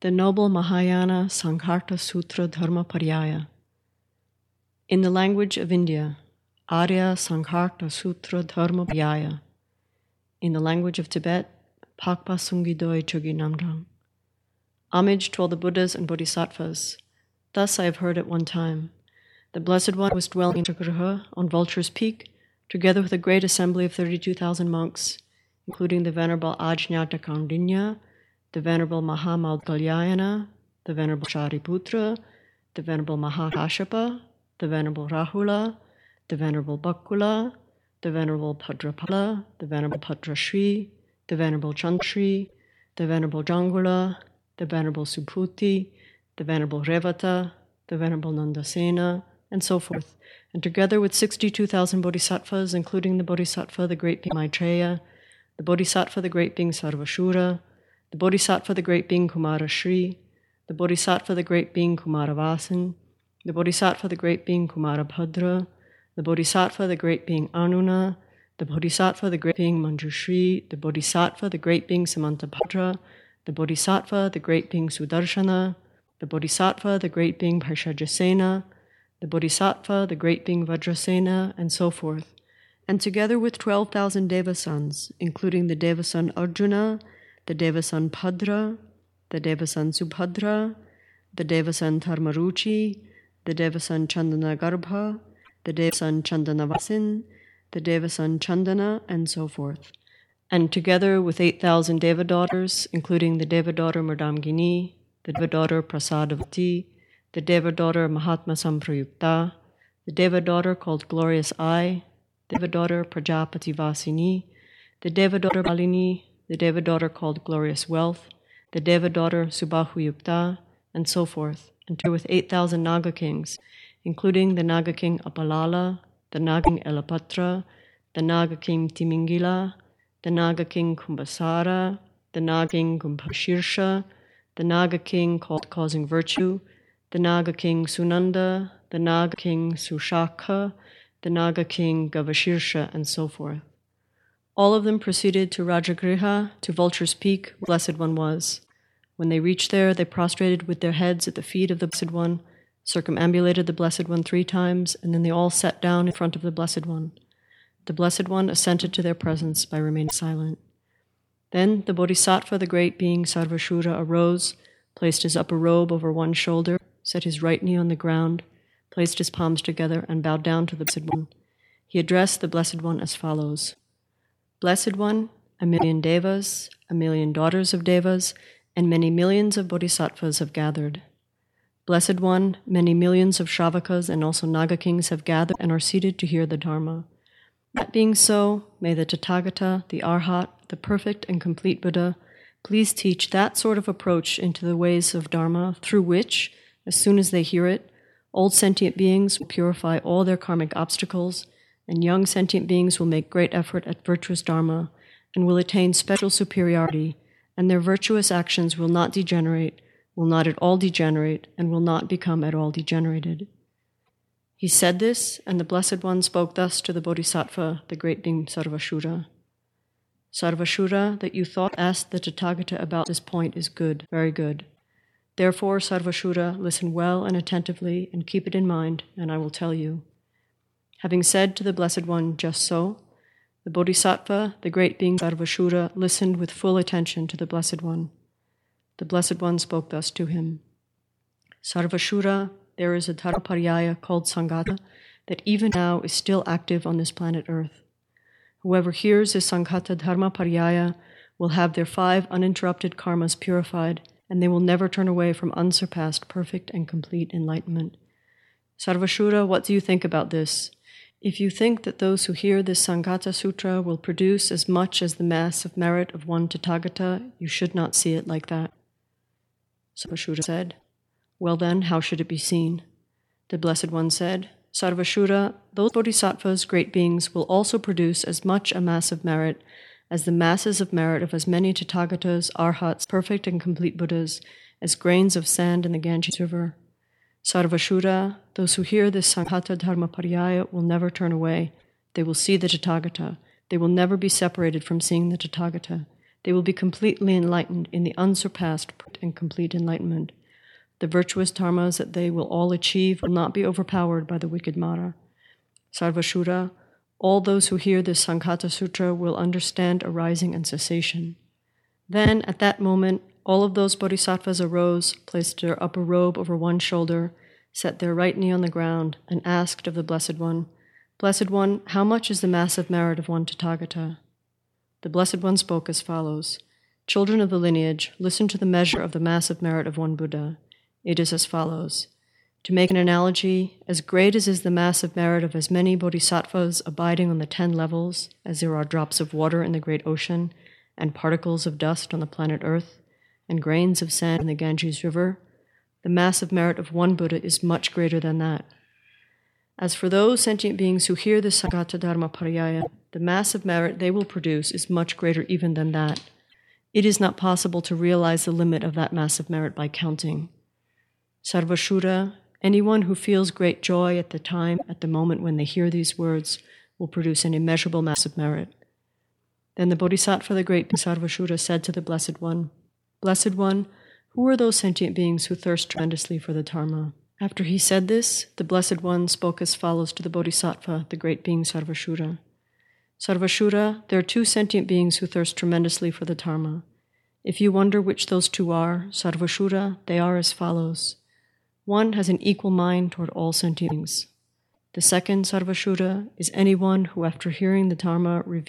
The Noble Mahayana Sangharta Sutra Dharma Paryaya. In the language of India, Arya Sangharta Sutra Dharma Paryaya. In the language of Tibet, Pakpa Sungidoi Chogi Namdrang. Homage to all the Buddhas and Bodhisattvas. Thus I have heard at one time. The Blessed One was dwelling in Chakraha on Vulture's Peak, together with a great assembly of 32,000 monks, including the Venerable Ajnata Kaundinya, the Venerable Mahamoudgalyayana, the Venerable Shariputra, the Venerable Mahakashapa, the Venerable Rahula, the Venerable Bakula, the Venerable Bhadrapala, the Venerable Bhadrashri, the Venerable Chanshri, the Venerable Jangula, the Venerable Subhuti, the Venerable Revata, the Venerable Nandasena, and so forth, and together with 62,000 bodhisattvas, including the Bodhisattva, the great being Maitreya, the Bodhisattva, the great being Sarvashura, the Bodhisattva, the great being Kumarashri, the Bodhisattva, the great being Kumaravasan, the Bodhisattva, the great being Kumarabhadra, the Bodhisattva, the great being Anuna, the Bodhisattva, the great being Manjushri, the Bodhisattva, the great being Samantabhadra, the Bodhisattva, the great being Sudarshana, the Bodhisattva, the great being Bhaishajasena, the Bodhisattva, the great being Vajrasena, and so forth, and together with 12,000 Devasans, including the Devasan Arjuna, the Devasan Bhadra, the Devasan Subhadra, the Devasan Dharmaruchi, the Devasan Chandana Garbha, the Devasan Chandanavasin, the Devasan Chandana, and so forth, and together with 8,000 Deva daughters, including the Deva daughter Mardamgini, the Deva daughter Prasadavati, the Deva daughter Mahatma Samprayukta, the Deva daughter called Glorious Eye, the Deva daughter Prajapati Vasini, the Deva daughter Balini, the Deva daughter called Glorious Wealth, the Deva daughter Subahuyukta, and so forth, and with 8,000 Naga kings, including the Naga king Apalala, the Naga king Elapatra, the Naga king Timingila, the Naga king Kumbhasara, the Naga king Kumbhashirsha, the Naga king called Causing Virtue, the Naga king Sunanda, the Naga king Sushakha, the Naga king Gavashirsha, and so forth. All of them proceeded to Rajagriha, to Vulture's Peak, where the Blessed One was. When they reached there, they prostrated with their heads at the feet of the Blessed One, circumambulated the Blessed One 3 times, and then they all sat down in front of the Blessed One. The Blessed One assented to their presence by remaining silent. Then the Bodhisattva, the great being Sarvashura, arose, placed his upper robe over one shoulder, set his right knee on the ground, placed his palms together, and bowed down to the Blessed One. He addressed the Blessed One as follows. Blessed One, 1,000,000 Devas, 1,000,000 daughters of Devas, and many millions of Bodhisattvas have gathered. Blessed One, many millions of Shravakas and also Naga kings have gathered and are seated to hear the Dharma. That being so, may the Tathagata, the Arhat, the perfect and complete Buddha, please teach that sort of approach into the ways of Dharma through which, as soon as they hear it, old sentient beings will purify all their karmic obstacles, and young sentient beings will make great effort at virtuous Dharma and will attain special superiority, and their virtuous actions will not degenerate, will not at all degenerate, and will not become at all degenerated. He said this, and the Blessed One spoke thus to the Bodhisattva, the great being Sarvashura. Sarvashura, that you thought asked the Tathagata about this point is good, very good. Therefore, Sarvashura, listen well and attentively, and keep it in mind, and I will tell you. Having said to the Blessed One just so, the Bodhisattva, the great being Sarvashura, listened with full attention to the Blessed One. The Blessed One spoke thus to him. Sarvashura, there is a Dharmaparyaya called Sanghata that even now is still active on this planet Earth. Whoever hears this Sanghata Dharmaparyaya will have their 5 uninterrupted karmas purified, and they will never turn away from unsurpassed, perfect, and complete enlightenment. Sarvashura, what do you think about this? If you think that those who hear this Sanghata Sutra will produce as much as the mass of merit of one Tathagata, you should not see it like that. Sarvashura said, well then, how should it be seen? The Blessed One said, Sarvashura, those bodhisattvas, great beings, will also produce as much a mass of merit as the masses of merit of as many Tathagatas, Arhats, perfect and complete Buddhas, as grains of sand in the Ganges River. Sarvashura, those who hear this Sanghata Dharmaparyaya will never turn away. They will see the Tathagata. They will never be separated from seeing the Tathagata. They will be completely enlightened in the unsurpassed and complete enlightenment. The virtuous dharmas that they will all achieve will not be overpowered by the wicked Mara. Sarvashura, all those who hear this Sankhata Sutra will understand arising and cessation. Then, at that moment, all of those bodhisattvas arose, placed their upper robe over one shoulder, set their right knee on the ground, and asked of the Blessed One, "Blessed One, how much is the massive merit of one Tathagata?" The Blessed One spoke as follows, "Children of the lineage, listen to the measure of the massive merit of one Buddha. It is as follows. To make an analogy, as great as is the massive merit of as many bodhisattvas abiding on the 10 levels, as there are drops of water in the great ocean, and particles of dust on the planet Earth, and grains of sand in the Ganges River, the massive merit of one Buddha is much greater than that. As for those sentient beings who hear the Sankhata Dharma Pariyaya, the massive merit they will produce is much greater even than that. It is not possible to realize the limit of that massive merit by counting. Sarvashura, anyone who feels great joy at the moment when they hear these words, will produce an immeasurable massive merit." Then the Bodhisattva, the great Sarvashura, said to the Blessed One, "Blessed One, who are those sentient beings who thirst tremendously for the Dharma?" After he said this, the Blessed One spoke as follows to the Bodhisattva, the great being Sarvashura. "Sarvashura, there are 2 sentient beings who thirst tremendously for the Dharma. If you wonder which those 2 are, Sarvashura, they are as follows. One has an equal mind toward all sentient beings. The second, Sarvashura, is anyone who, after hearing the Dharma, reveals